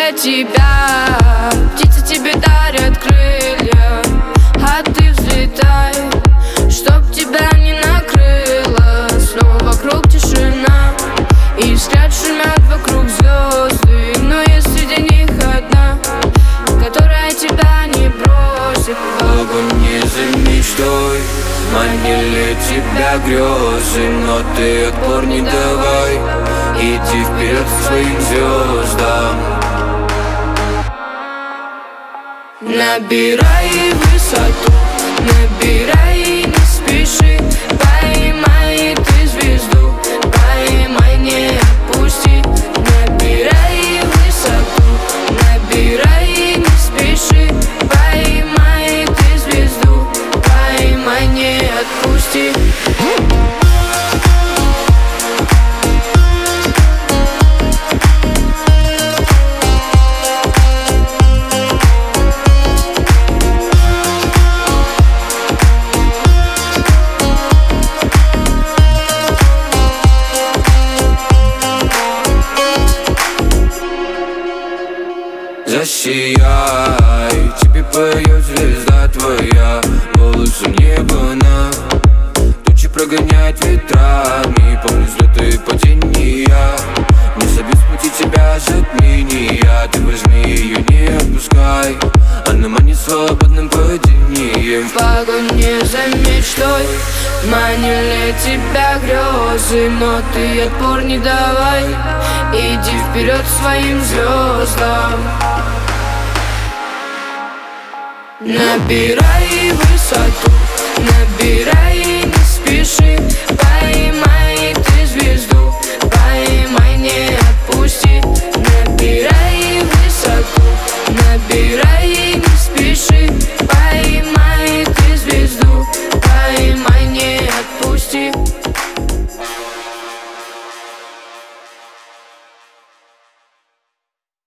для тебя. Птицы тебе дарят крылья, а ты взлетай, чтоб тебя не накрыло. Снова вокруг тишина, и взгляд шумят вокруг звезды. Но есть среди них одна, которая тебя не бросит. Погони за мечтой, манили тебя грезы, но ты отпор не давай, иди вперед к своим звездам. Набирай высоту, набирай, не спеши. Поймай ты звезду, поймай, не отпусти. Набирай высоту, набирай, не спеши. Поймай ты звезду, поймай, не отпусти. Засияй, тебе поет звезда твоя, голосом неба она тучи прогоняет ветрами. Помню взлеты и падения, не собьет с пути тебя затмения. Ты возьми ее, не отпускай, она манит свободным падением. В погоне за мечтой манили тебя грезы, но ты отпор не давай, иди вперед к своим звездам. Набирай высоту, набирай, не спеши. Поймай ты звезду, поймай, не отпусти. Набирай высоту, набирай, не спеши. Поймай ты звезду, поймай, не отпусти.